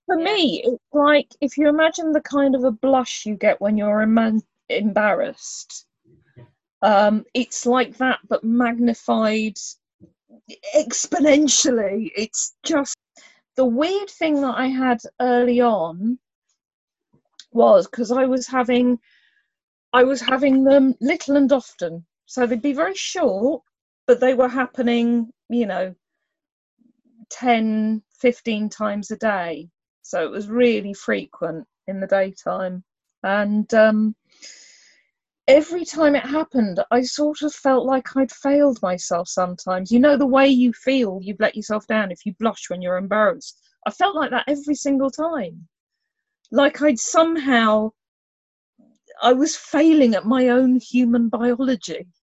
For Yeah. me, it's like if you imagine the kind of a blush you get when you're embarrassed, it's like that, but magnified exponentially. It's just the weird thing that I had early on was because I was having them little and often. So they'd be very short, but they were happening, 10, 15 times a day. So it was really frequent in the daytime. And every time it happened, I sort of felt like I'd failed myself sometimes. You know, the way you feel you've let yourself down if you blush when you're embarrassed. I felt like that every single time. Like I was failing at my own human biology.